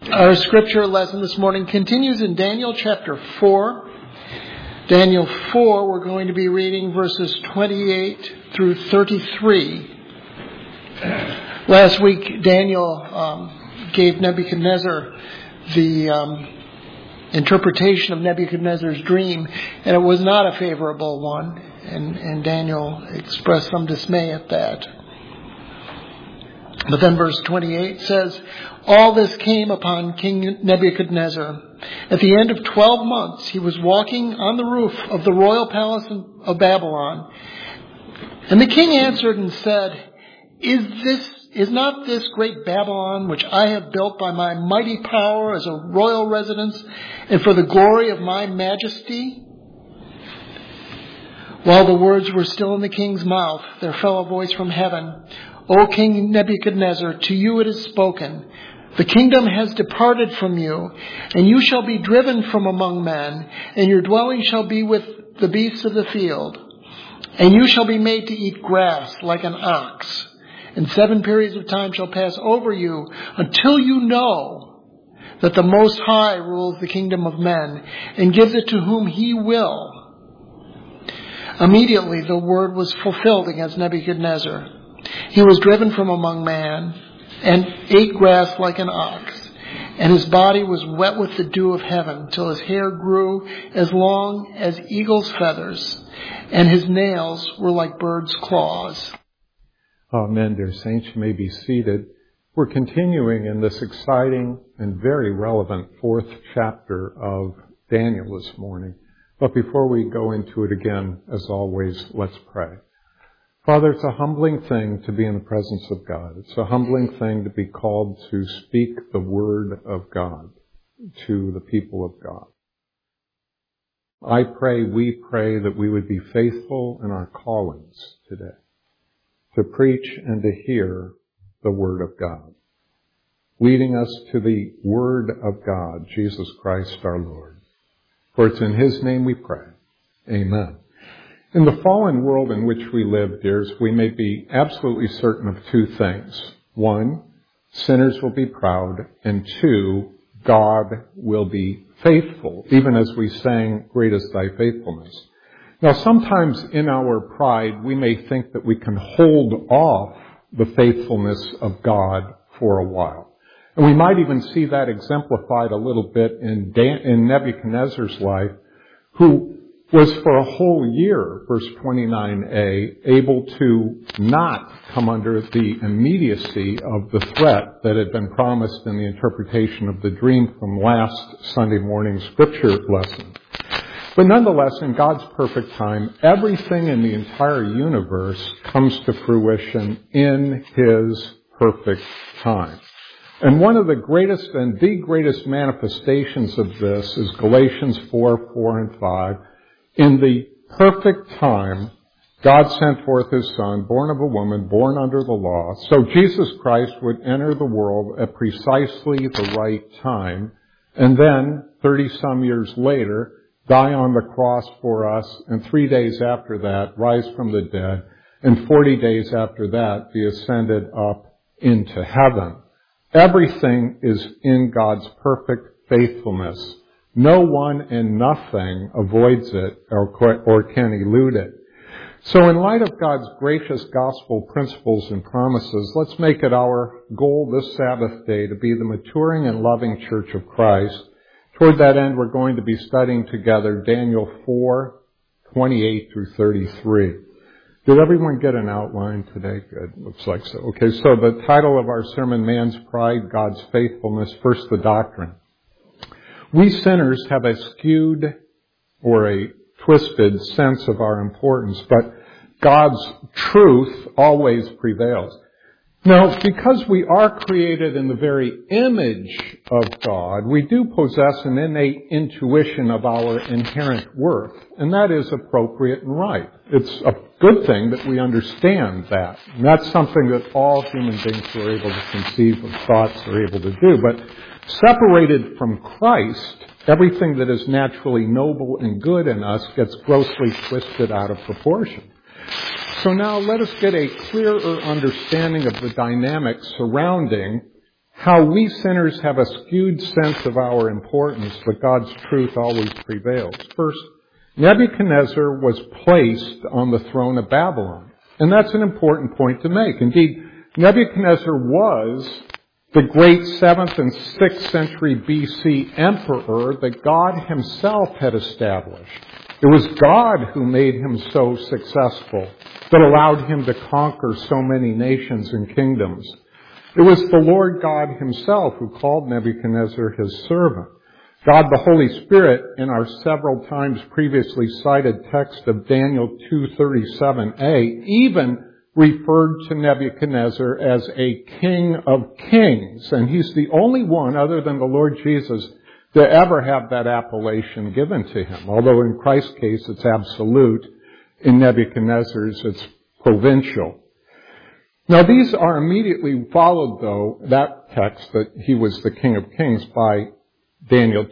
Our scripture lesson this morning continues in Daniel chapter 4. Daniel 4, we're going to be reading verses 28 through 33. Last week, Daniel gave Nebuchadnezzar the interpretation of Nebuchadnezzar's dream, and it was not a favorable one, and Daniel expressed some dismay at that. But then verse 28 says, "All this came upon King Nebuchadnezzar. At the end of 12 months, he was walking on the roof of the royal palace of Babylon. And the king answered and said, Is not this great Babylon, which I have built by my mighty power as a royal residence and for the glory of my majesty?" While the words were still in the king's mouth, there fell a voice from heaven, "O King Nebuchadnezzar, to you it is spoken. The kingdom has departed from you, and you shall be driven from among men, and your dwelling shall be with the beasts of the field. And you shall be made to eat grass like an ox. And 7 periods of time shall pass over you until you know that the Most High rules the kingdom of men and gives it to whom he will." Immediately the word was fulfilled against Nebuchadnezzar. He was driven from among man and ate grass like an ox, and his body was wet with the dew of heaven till his hair grew as long as eagle's feathers, and his nails were like birds' claws. Amen, dear saints. You may be seated. We're continuing in this exciting and very relevant 4th chapter of Daniel this morning. But before we go into it again, as always, let's pray. Father, it's a humbling thing to be in the presence of God. It's a humbling thing to be called to speak the word of God to the people of God. We pray that we would be faithful in our callings today, to preach and to hear the word of God, leading us to the word of God, Jesus Christ our Lord. For it's in his name we pray. Amen. In the fallen world in which we live, dears, we may be absolutely certain of 2 things. 1, sinners will be proud, and 2, God will be faithful, even as we sang, "Great is thy faithfulness." Now, sometimes in our pride, we may think that we can hold off the faithfulness of God for a while. And we might even see that exemplified a little bit in Nebuchadnezzar's life, who was for a whole year, verse 29a, able to not come under the immediacy of the threat that had been promised in the interpretation of the dream from last Sunday morning's scripture lesson. But nonetheless, in God's perfect time, everything in the entire universe comes to fruition in his perfect time. And one of the greatest and the greatest manifestations of this is Galatians 4 and 5. In the perfect time, God sent forth his Son, born of a woman, born under the law, so Jesus Christ would enter the world at precisely the right time, and then, 30-some years later, die on the cross for us, and 3 days after that, rise from the dead, and 40 days after that, be ascended up into heaven. Everything is in God's perfect faithfulness. No one and nothing avoids it or can elude it. So in light of God's gracious gospel principles and promises, let's make it our goal this Sabbath day to be the maturing and loving church of Christ. Toward that end, we're going to be studying together Daniel 4, 28 through 33. Did everyone get an outline today? Good. Looks like so. Okay, so the title of our sermon, Man's Pride, God's Faithfulness. First, the doctrine. We sinners have a skewed or a twisted sense of our importance, but God's truth always prevails. Now, because we are created in the very image of God, we do possess an innate intuition of our inherent worth, and that is appropriate and right. It's a good thing that we understand that. And that's something that all human beings who are able to conceive of thoughts are able to do. But separated from Christ, everything that is naturally noble and good in us gets grossly twisted out of proportion. So now let us get a clearer understanding of the dynamics surrounding how we sinners have a skewed sense of our importance, but God's truth always prevails. First, Nebuchadnezzar was placed on the throne of Babylon. And that's an important point to make. Indeed, Nebuchadnezzar was the great 7th and 6th century BC emperor that God himself had established. It was God who made him so successful, that allowed him to conquer so many nations and kingdoms. It was the Lord God himself who called Nebuchadnezzar his servant. God the Holy Spirit, in our several times previously cited text of Daniel 2:37a, even referred to Nebuchadnezzar as a king of kings. And he's the only one, other than the Lord Jesus, to ever have that appellation given to him. Although in Christ's case it's absolute, in Nebuchadnezzar's it's provincial. Now these are immediately followed, though, that text that he was the King of Kings, by Daniel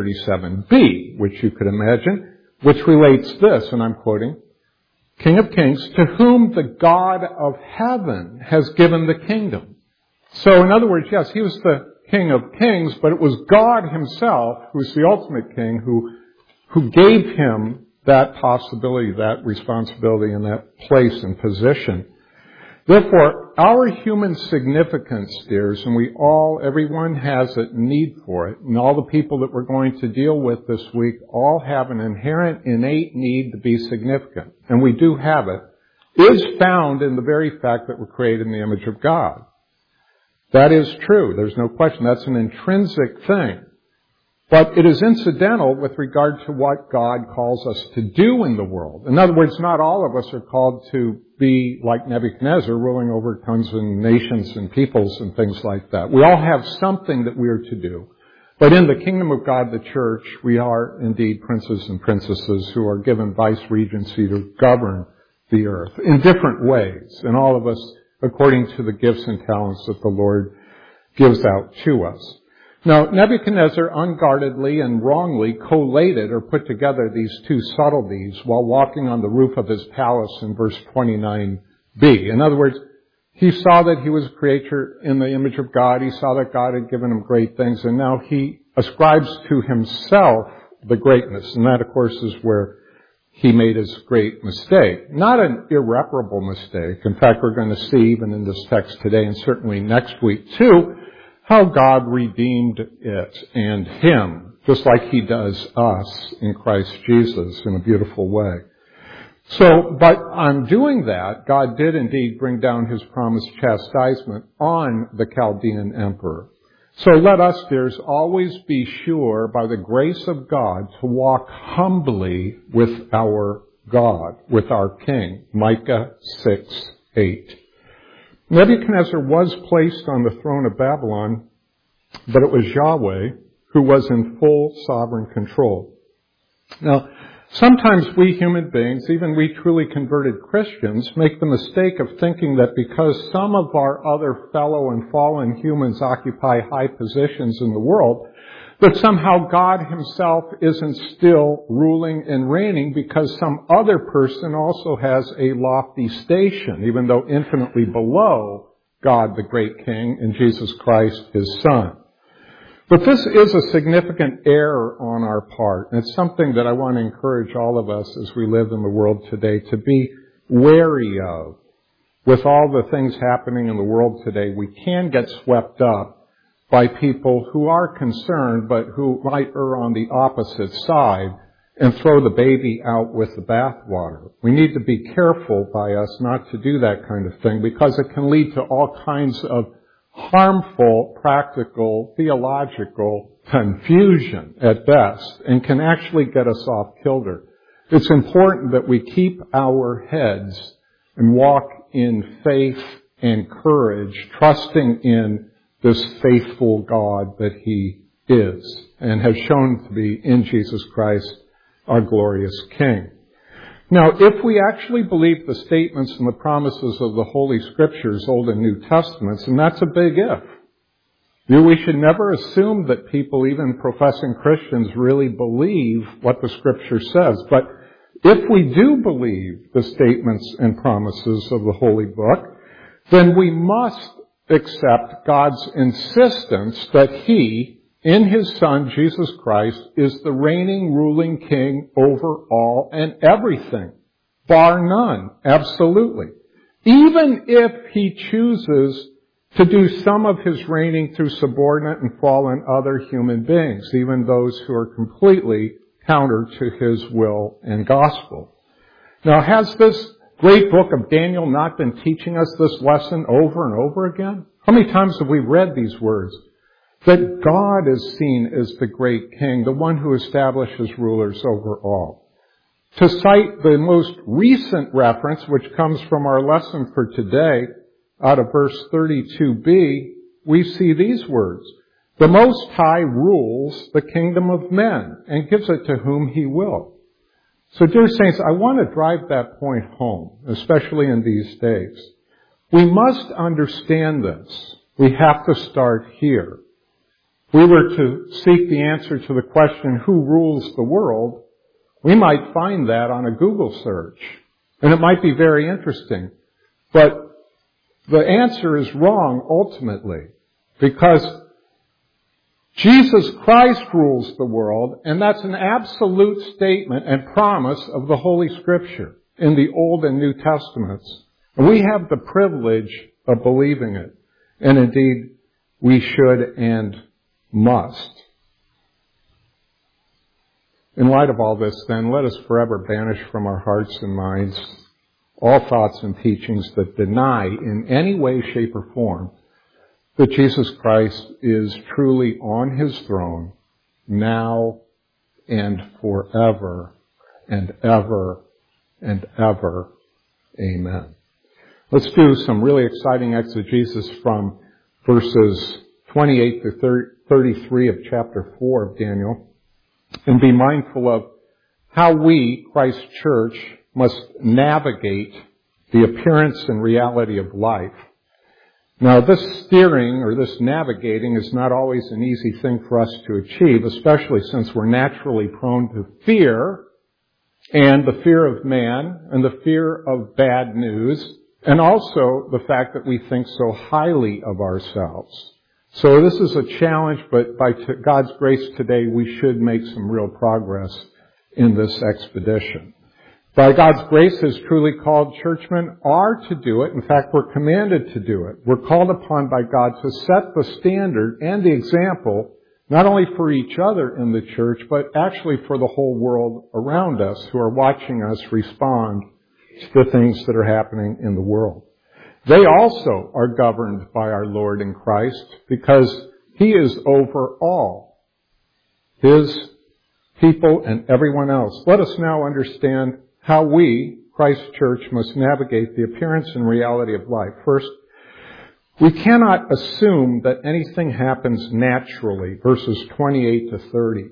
2:37b, which you could imagine, which relates this, and I'm quoting, King of Kings, to whom the God of heaven has given the kingdom. So in other words, yes, he was the King of Kings, but it was God himself, who's the ultimate king, who gave him that possibility, that responsibility, and that place and position. Therefore, our human significance, dears, and everyone has a need for it, and all the people that we're going to deal with this week all have an inherent, innate need to be significant, and we do have it, is found in the very fact that we're created in the image of God. That is true. There's no question. That's an intrinsic thing. But it is incidental with regard to what God calls us to do in the world. In other words, not all of us are called to be like Nebuchadnezzar, ruling over tons of nations and peoples and things like that. We all have something that we are to do. But in the kingdom of God, the church, we are indeed princes and princesses who are given vice-regency to govern the earth in different ways. And all of us according to the gifts and talents that the Lord gives out to us. Now, Nebuchadnezzar unguardedly and wrongly collated or put together these two subtleties while walking on the roof of his palace in verse 29b. In other words, he saw that he was a creature in the image of God. He saw that God had given him great things, and now he ascribes to himself the greatness. And that, of course, is where he made his great mistake. Not an irreparable mistake. In fact, we're going to see even in this text today, and certainly next week too, how God redeemed it and him, just like he does us in Christ Jesus in a beautiful way. So, but on doing that, God did indeed bring down his promised chastisement on the Chaldean emperor. So let us, dears, always be sure by the grace of God to walk humbly with our God, with our King. Micah 6:8. Nebuchadnezzar was placed on the throne of Babylon, but it was Yahweh who was in full sovereign control. Now, sometimes we human beings, even we truly converted Christians, make the mistake of thinking that because some of our other fellow and fallen humans occupy high positions in the world, that somehow God himself isn't still ruling and reigning because some other person also has a lofty station, even though infinitely below God, the great King, and Jesus Christ, his Son. But this is a significant error on our part, and it's something that I want to encourage all of us as we live in the world today to be wary of. With all the things happening in the world today, we can get swept up by people who are concerned, but who might err on the opposite side and throw the baby out with the bathwater. We need to be careful by us not to do that kind of thing because it can lead to all kinds of harmful, practical, theological confusion at best and can actually get us off kilter. It's important that we keep our heads and walk in faith and courage, trusting in this faithful God that he is and has shown to be in Jesus Christ, our glorious King. Now, if we actually believe the statements and the promises of the Holy Scriptures, Old and New Testaments, and that's a big if. We should never assume that people, even professing Christians, really believe what the Scripture says. But if we do believe the statements and promises of the Holy Book, then we must accept God's insistence that He, in His Son, Jesus Christ, is the reigning, ruling King over all and everything, bar none, absolutely. Even if He chooses to do some of His reigning through subordinate and fallen other human beings, even those who are completely counter to His will and gospel. Now, has this great book of Daniel not been teaching us this lesson over and over again? How many times have we read these words? That God is seen as the great King, the one who establishes rulers over all. To cite the most recent reference, which comes from our lesson for today, out of verse 32b, we see these words. The Most High rules the kingdom of men and gives it to whom He will. So, dear saints, I want to drive that point home, especially in these days. We must understand this. We have to start here. If we were to seek the answer to the question, who rules the world, we might find that on a Google search. And it might be very interesting. But the answer is wrong ultimately, because Jesus Christ rules the world, and that's an absolute statement and promise of the Holy Scripture in the Old and New Testaments. And we have the privilege of believing it. And indeed, we should and must. In light of all this, then, let us forever banish from our hearts and minds all thoughts and teachings that deny in any way, shape, or form that Jesus Christ is truly on His throne now and forever and ever and ever. Amen. Let's do some really exciting exegesis from verses 28 to 33 of chapter 4 of Daniel, and be mindful of how we, Christ Church, must navigate the appearance and reality of life. Now, this steering or this navigating is not always an easy thing for us to achieve, especially since we're naturally prone to fear, and the fear of man, and the fear of bad news, and also the fact that we think so highly of ourselves. So this is a challenge, but by God's grace today, we should make some real progress in this expedition. By God's grace, His truly called churchmen are to do it. In fact, we're commanded to do it. We're called upon by God to set the standard and the example, not only for each other in the church, but actually for the whole world around us who are watching us respond to the things that are happening in the world. They also are governed by our Lord in Christ because He is over all, His people and everyone else. Let us now understand how we, Christ Church, must navigate the appearance and reality of life. First, we cannot assume that anything happens naturally, verses 28 to 30.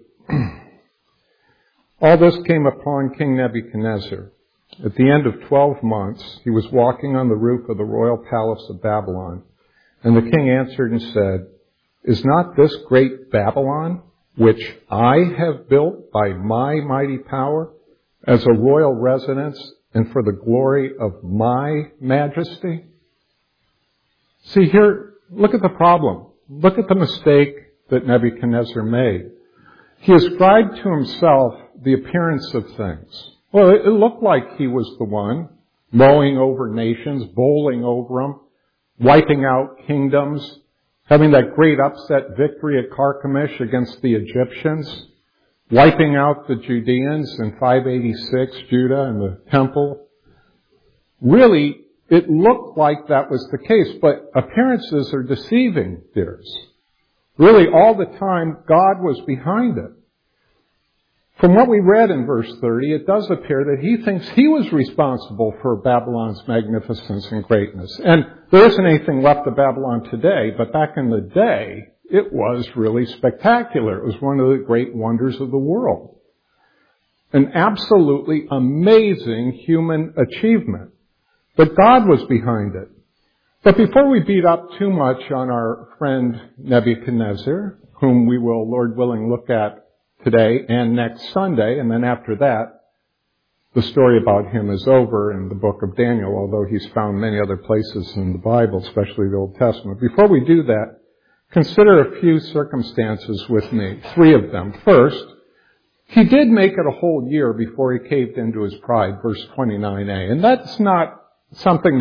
All this came upon King Nebuchadnezzar. At the end of 12 months, he was walking on the roof of the royal palace of Babylon, and the king answered and said, "Is not this great Babylon, which I have built by my mighty power, as a royal residence and for the glory of my majesty?" See here, look at the problem. Look at the mistake that Nebuchadnezzar made. He ascribed to himself the appearance of things. Well, it looked like he was the one mowing over nations, bowling over them, wiping out kingdoms, having that great upset victory at Carchemish against the Egyptians, wiping out the Judeans in 586, Judah and the temple. Really, it looked like that was the case, but appearances are deceiving, dears. Really, all the time, God was behind it. From what we read in verse 30, it does appear that he thinks he was responsible for Babylon's magnificence and greatness. And there isn't anything left of Babylon today, but back in the day, it was really spectacular. It was one of the great wonders of the world. An absolutely amazing human achievement. But God was behind it. But before we beat up too much on our friend Nebuchadnezzar, whom we will, Lord willing, look at today and next Sunday, and then after that, the story about him is over in the book of Daniel, although he's found many other places in the Bible, especially the Old Testament. Before we do that, consider a few circumstances with me, 3 of them. First, he did make it a whole year before he caved into his pride, verse 29a. And that's not something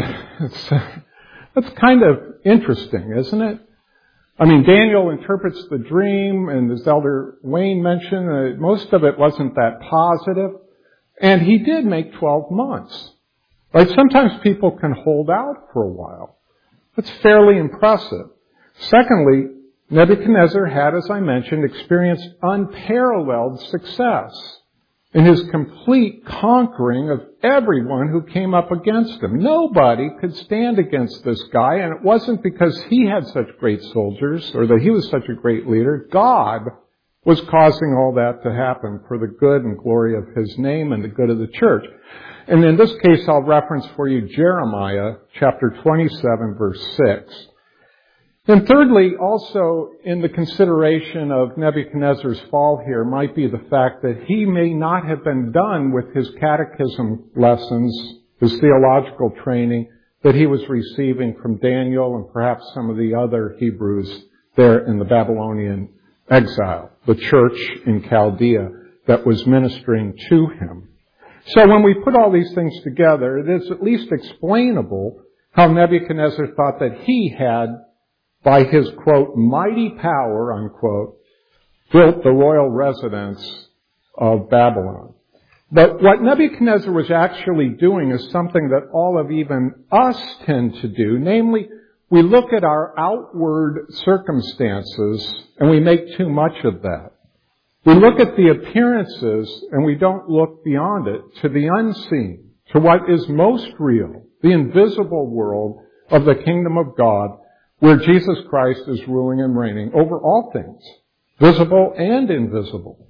that's kind of interesting, isn't it? I mean, Daniel interprets the dream, and as Elder Wayne mentioned, most of it wasn't that positive. And he did make 12 months. Right? Sometimes people can hold out for a while. That's fairly impressive. Secondly, Nebuchadnezzar had, as I mentioned, experienced unparalleled success in his complete conquering of everyone who came up against him. Nobody could stand against this guy, and it wasn't because he had such great soldiers or that he was such a great leader. God was causing all that to happen for the good and glory of his name and the good of the church. And in this case, I'll reference for you Jeremiah chapter 27, verse 6. And thirdly, also in the consideration of Nebuchadnezzar's fall here might be the fact that he may not have been done with his catechism lessons, his theological training that he was receiving from Daniel and perhaps some of the other Hebrews there in the Babylonian exile, the church in Chaldea that was ministering to him. So when we put all these things together, it is at least explainable how Nebuchadnezzar thought that he had, by his, quote, mighty power, unquote, built the royal residence of Babylon. But what Nebuchadnezzar was actually doing is something that all of even us tend to do, namely, we look at our outward circumstances and we make too much of that. We look at the appearances and we don't look beyond it to the unseen, to what is most real, the invisible world of the kingdom of God, where Jesus Christ is ruling and reigning over all things, visible and invisible,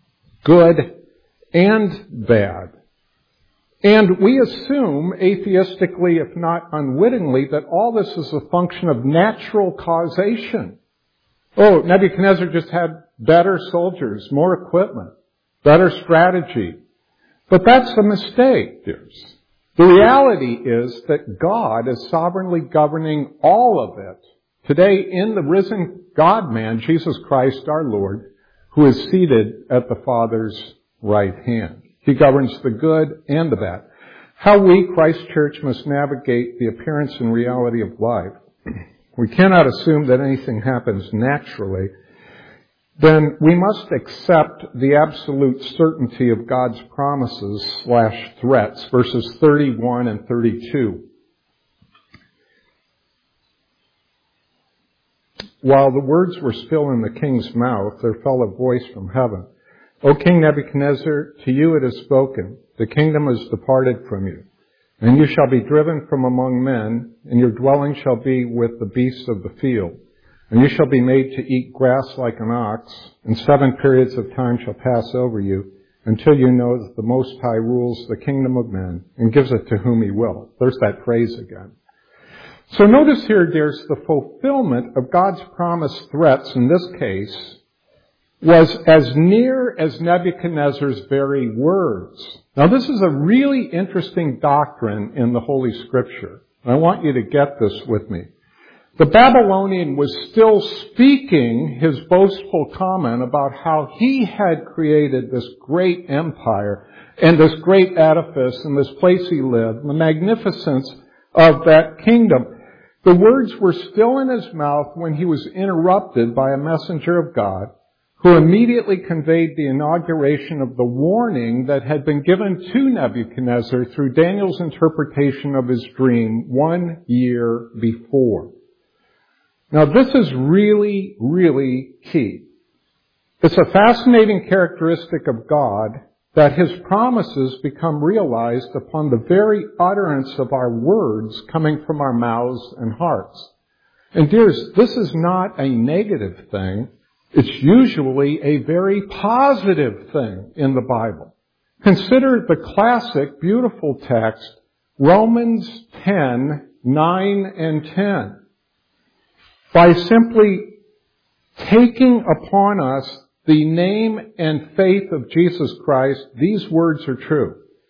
good and bad. And we assume, atheistically, if not unwittingly, that all this is a function of natural causation. Oh, Nebuchadnezzar just had better soldiers, more equipment, better strategy. But that's a mistake, dears. The reality is that God is sovereignly governing all of it today in the risen God-man, Jesus Christ our Lord, who is seated at the Father's right hand. He governs the good and the bad. How we, Christ Church, must navigate the appearance and reality of life. We cannot assume that anything happens naturally. Then we must accept the absolute certainty of God's promises / threats, verses 31 and 32. While the words were still in the king's mouth, there fell a voice from heaven. O King Nebuchadnezzar, to you it is spoken, the kingdom is departed from you, and you shall be driven from among men, and your dwelling shall be with the beasts of the field. And you shall be made to eat grass like an ox, and 7 periods of time shall pass over you, until you know that the Most High rules the kingdom of men, and gives it to whom he will. There's that phrase again. So notice here, there's the fulfillment of God's promised threats in this case was as near as Nebuchadnezzar's very words. Now this is a really interesting doctrine in the Holy Scripture. I want you to get this with me. The Babylonian was still speaking his boastful comment about how he had created this great empire and this great edifice and this place he lived, the magnificence of that kingdom. The words were still in his mouth when he was interrupted by a messenger of God who immediately conveyed the inauguration of the warning that had been given to Nebuchadnezzar through Daniel's interpretation of his dream 1 year before. Now this is really, really key. It's a fascinating characteristic of God that his promises become realized upon the very utterance of our words coming from our mouths and hearts. And dears, this is not a negative thing. It's usually a very positive thing in the Bible. Consider the classic, beautiful text, Romans 10, 9 and 10. By simply taking upon us the name and faith of Jesus Christ, these words are true.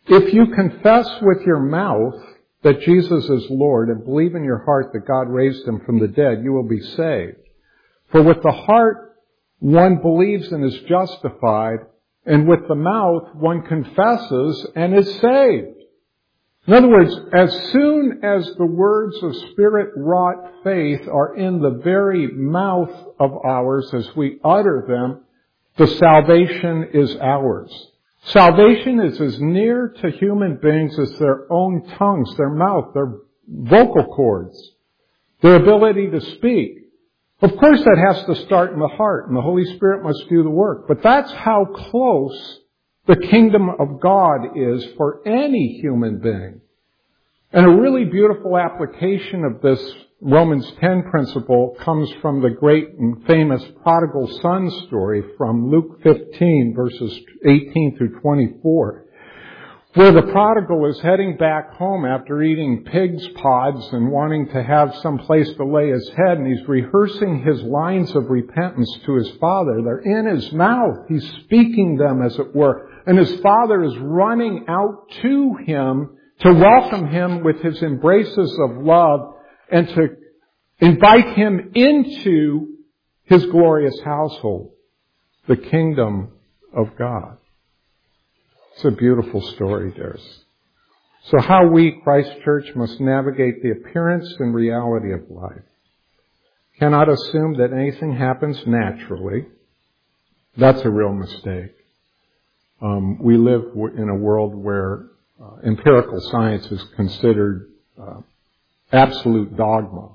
If you confess with your mouth that Jesus is Lord and believe in your heart that God raised him from the dead, you will be saved. For with the heart one believes and is justified, and with the mouth one confesses and is saved. In other words, as soon as the words of Spirit-wrought faith are in the very mouth of ours as we utter them, the salvation is ours. Salvation is as near to human beings as their own tongues, their mouth, their vocal cords, their ability to speak. Of course, that has to start in the heart, and the Holy Spirit must do the work. But that's how close the kingdom of God is for any human being. And a really beautiful application of this Romans 10 principle comes from the great and famous prodigal son story from Luke 15, verses 18 through 24, where the prodigal is heading back home after eating pig's pods and wanting to have some place to lay his head, and he's rehearsing his lines of repentance to his father. They're in his mouth. He's speaking them, as it were. And his father is running out to him to welcome him with his embraces of love and to invite him into his glorious household, the kingdom of God. It's a beautiful story, dears. So how we, Christ Church, must navigate the appearance and reality of life. Cannot assume that anything happens naturally. That's a real mistake. We live in a world where empirical science is considered absolute dogma,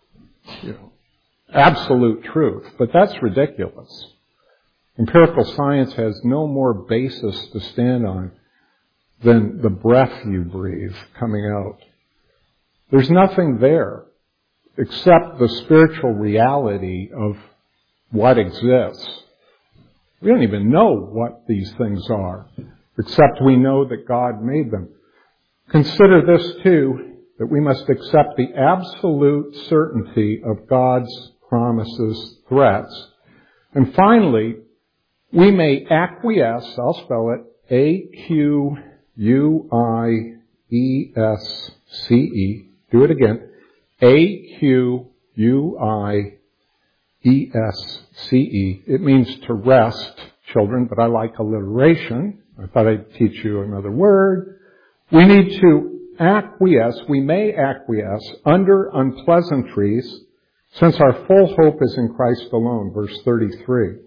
absolute truth. But that's ridiculous. Empirical science has no more basis to stand on than the breath you breathe coming out. There's nothing there except the spiritual reality of what exists. We don't even know what these things are, except we know that God made them. Consider this too, that we must accept the absolute certainty of God's promises, threats. And finally, we may acquiesce, I'll spell it, A-Q-U-I-E-S-C-E. Do it again. A-Q-U-I-E-S-C-E. It means to rest, children, but I like alliteration. I thought I'd teach you another word. We need to acquiesce, we may acquiesce under unpleasantries, since our full hope is in Christ alone, verse 33.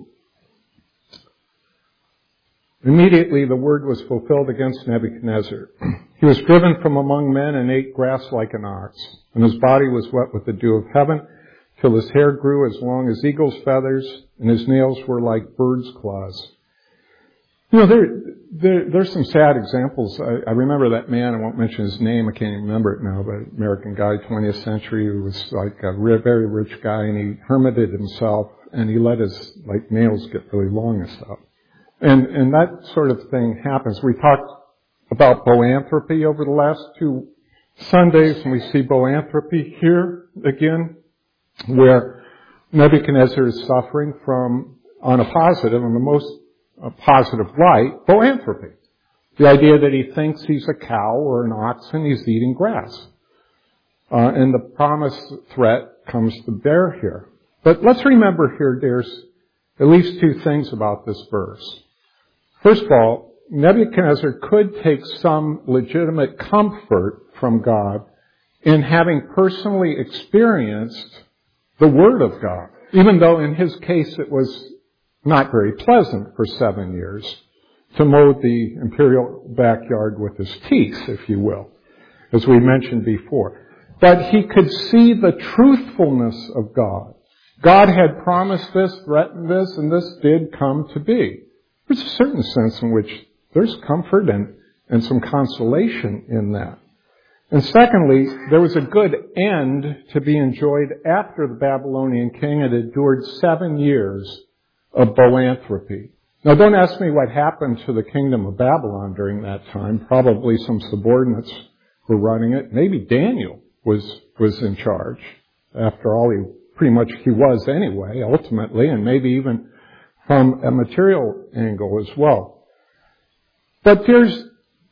Immediately the word was fulfilled against Nebuchadnezzar. He was driven from among men and ate grass like an ox, and his body was wet with the dew of heaven, till his hair grew as long as eagle's feathers, and his nails were like birds' claws. You know, there's some sad examples. I remember that man, I won't mention his name, I can't even remember it now, but American guy, 20th century, who was like a very rich guy, and he hermited himself, and he let his nails get really long and stuff. And that sort of thing happens. We talked about boanthropy over the last 2 Sundays, and we see boanthropy here again, where Nebuchadnezzar is suffering from, on a positive, on the most positive light, boanthropy. The idea that he thinks he's a cow or an ox and he's eating grass. And the promised threat comes to bear here. But let's remember here, there's at least 2 things about this verse. First of all, Nebuchadnezzar could take some legitimate comfort from God in having personally experienced the Word of God, even though in his case it was not very pleasant for 7 years to mow the imperial backyard with his teeth, if you will, as we mentioned before. But he could see the truthfulness of God. God had promised this, threatened this, and this did come to be. There's a certain sense in which there's comfort and some consolation in that. And secondly, there was a good end to be enjoyed after the Babylonian king had endured 7 years of boanthropy. Now, don't ask me what happened to the kingdom of Babylon during that time. Probably some subordinates were running it. Maybe Daniel was in charge. After all, he was anyway, ultimately, and maybe even from a material angle as well. But there's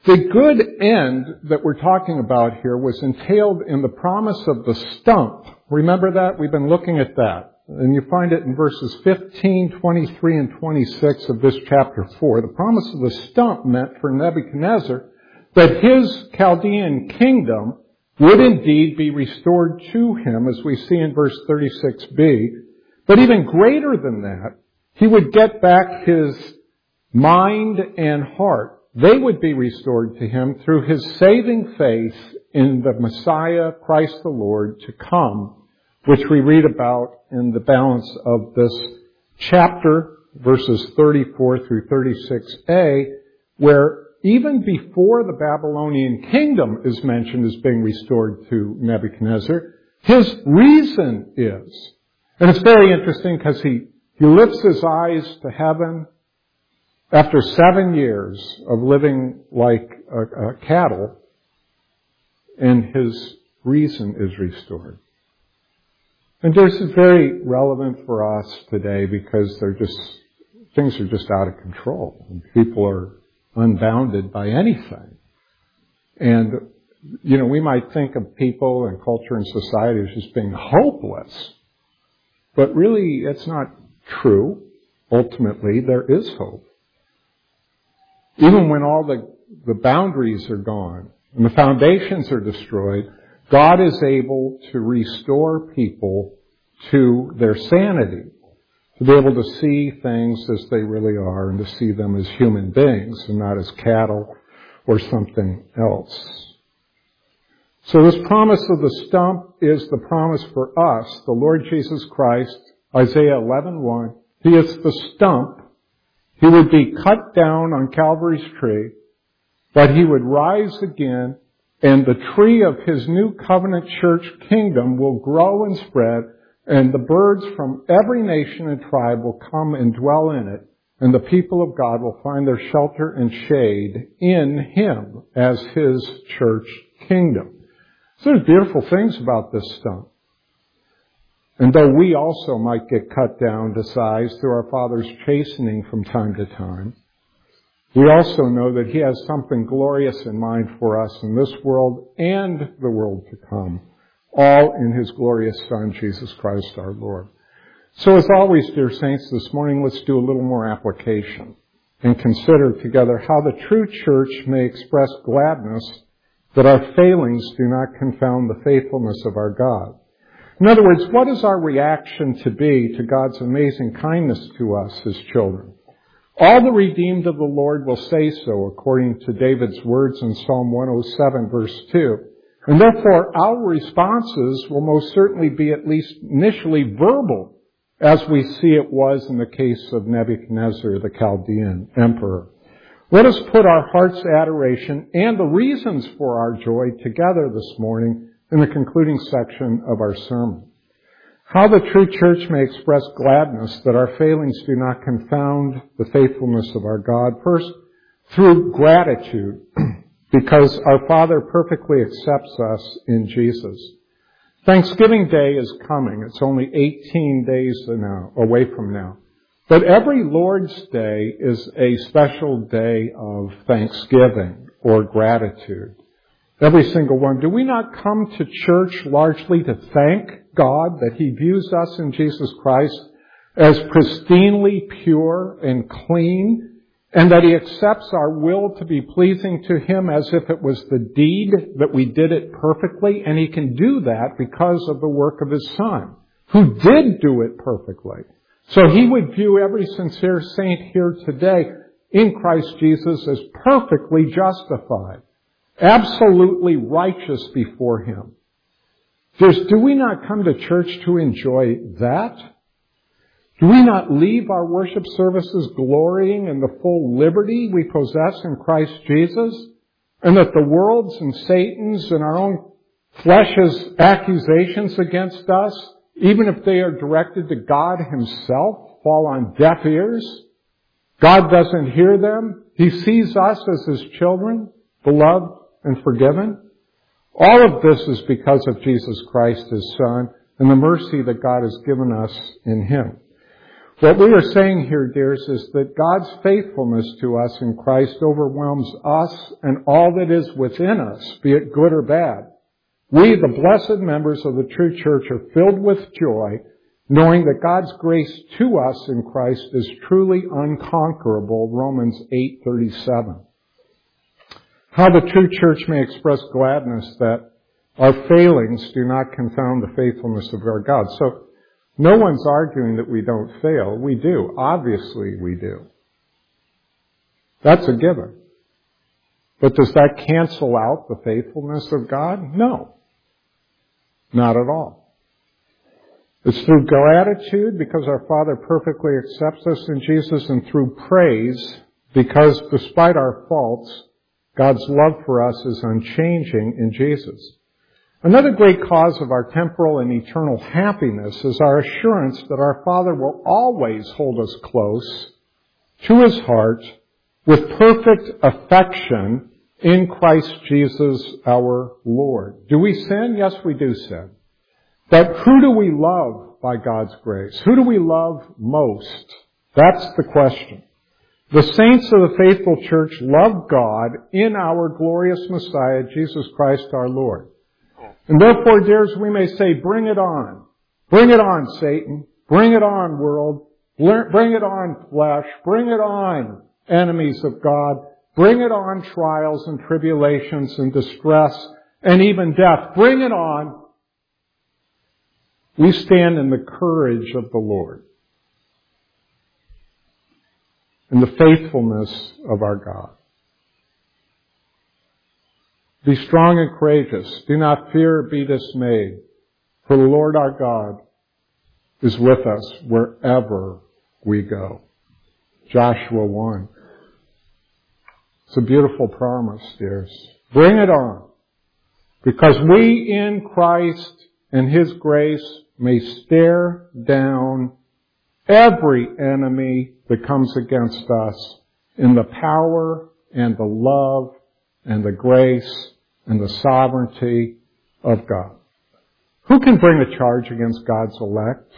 The good end that we're talking about here was entailed in the promise of the stump. Remember that? We've been looking at that. And you find it in verses 15, 23, and 26 of this chapter 4. The promise of the stump meant for Nebuchadnezzar that his Chaldean kingdom would indeed be restored to him, as we see in verse 36b. But even greater than that, he would get back his mind and heart. They would be restored to him through his saving faith in the Messiah, Christ the Lord, to come, which we read about in the balance of this chapter, verses 34 through 36a, where even before the Babylonian kingdom is mentioned as being restored to Nebuchadnezzar, his reason is, and it's very interesting because he lifts his eyes to heaven after 7 years of living like a cattle, and his reason is restored. And this is very relevant for us today because things are just out of control. And people are unbounded by anything. And, we might think of people and culture and society as just being hopeless. But really, it's not true. Ultimately, there is hope. Even when all the boundaries are gone and the foundations are destroyed, God is able to restore people to their sanity, to be able to see things as they really are and to see them as human beings and not as cattle or something else. So this promise of the stump is the promise for us, the Lord Jesus Christ, Isaiah 11:1. He is the stump. He would be cut down on Calvary's tree, but he would rise again, and the tree of his new covenant church kingdom will grow and spread, and the birds from every nation and tribe will come and dwell in it, and the people of God will find their shelter and shade in him as his church kingdom. So there's beautiful things about this stump. And though we also might get cut down to size through our Father's chastening from time to time, we also know that he has something glorious in mind for us in this world and the world to come, all in his glorious Son, Jesus Christ our Lord. So as always, dear saints, this morning let's do a little more application and consider together how the true church may express gladness that our failings do not confound the faithfulness of our God. In other words, what is our reaction to be to God's amazing kindness to us, his children? All the redeemed of the Lord will say so, according to David's words in Psalm 107, verse 2. And therefore, our responses will most certainly be at least initially verbal, as we see it was in the case of Nebuchadnezzar, the Chaldean emperor. Let us put our heart's adoration and the reasons for our joy together this morning in the concluding section of our sermon. How the true church may express gladness that our failings do not confound the faithfulness of our God. First, through gratitude, because our Father perfectly accepts us in Jesus. Thanksgiving Day is coming. It's only 18 days away from now. But every Lord's Day is a special day of thanksgiving or gratitude. Every single one. Do we not come to church largely to thank God that he views us in Jesus Christ as pristinely pure and clean, and that he accepts our will to be pleasing to him as if it was the deed that we did it perfectly, and he can do that because of the work of his Son, who did do it perfectly. So he would view every sincere saint here today in Christ Jesus as perfectly justified, absolutely righteous before him. Do we not come to church to enjoy that? Do we not leave our worship services glorying in the full liberty we possess in Christ Jesus? And that the world's and Satan's and our own flesh's accusations against us, even if they are directed to God himself, fall on deaf ears? God doesn't hear them. He sees us as his children, beloved and forgiven. All of this is because of Jesus Christ, his Son, and the mercy that God has given us in him. What we are saying here, dears, is that God's faithfulness to us in Christ overwhelms us and all that is within us, be it good or bad. We, the blessed members of the true church, are filled with joy, knowing that God's grace to us in Christ is truly unconquerable, Romans 8:37. How the true church may express gladness that our failings do not confound the faithfulness of our God. So, no one's arguing that we don't fail. We do. Obviously we do. That's a given. But does that cancel out the faithfulness of God? No. Not at all. It's through gratitude because our Father perfectly accepts us in Jesus, and through praise because despite our faults, God's love for us is unchanging in Jesus. Another great cause of our temporal and eternal happiness is our assurance that our Father will always hold us close to His heart with perfect affection in Christ Jesus our Lord. Do we sin? Yes, we do sin. But who do we love by God's grace? Who do we love most? That's the question. The saints of the faithful church love God in our glorious Messiah, Jesus Christ our Lord. And therefore, dears, we may say, bring it on. Bring it on, Satan. Bring it on, world. Bring it on, flesh. Bring it on, enemies of God. Bring it on, trials and tribulations and distress and even death. Bring it on. We stand in the courage of the Lord, in the faithfulness of our God. Be strong and courageous. Do not fear or be dismayed, for the Lord our God is with us wherever we go. Joshua 1. It's a beautiful promise, dears. Bring it on, because we in Christ and His grace may stare down every enemy that comes against us in the power and the love and the grace and the sovereignty of God. Who can bring a charge against God's elect?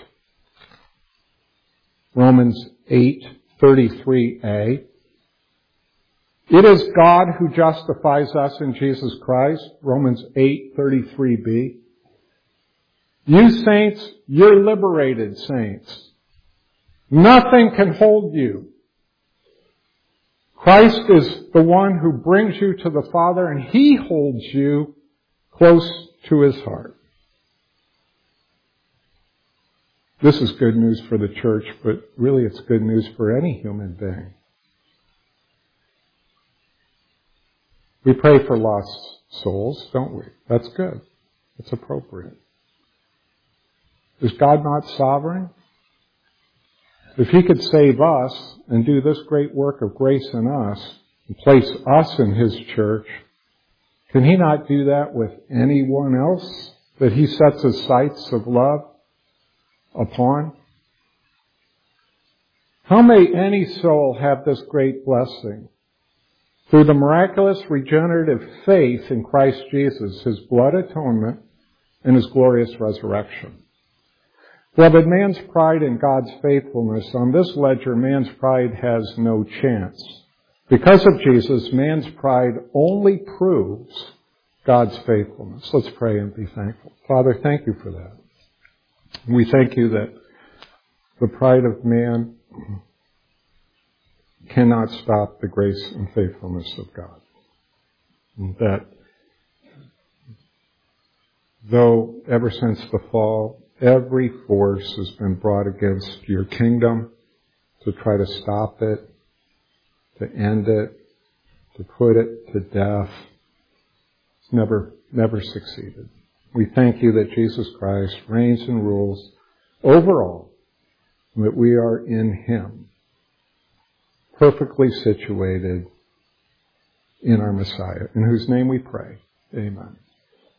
Romans 8:33a. It is God who justifies us in Jesus Christ. Romans 8:33b. You saints, you're liberated saints. Nothing can hold you. Christ is the one who brings you to the Father, and He holds you close to His heart. This is good news for the church, but really it's good news for any human being. We pray for lost souls, don't we? That's good. It's appropriate. Is God not sovereign? If He could save us and do this great work of grace in us and place us in His church, can He not do that with anyone else that He sets His sights of love upon? How may any soul have this great blessing? Through the miraculous regenerative faith in Christ Jesus, His blood atonement, and His glorious resurrection. Beloved, man's pride in God's faithfulness, on this ledger, man's pride has no chance. Because of Jesus, man's pride only proves God's faithfulness. Let's pray and be thankful. Father, thank You for that. We thank You that the pride of man cannot stop the grace and faithfulness of God. And that though ever since the fall, every force has been brought against Your kingdom to try to stop it, to end it, to put it to death. It's never succeeded. We thank You that Jesus Christ reigns and rules over all, and that we are in Him, perfectly situated in our Messiah, in whose name we pray. Amen.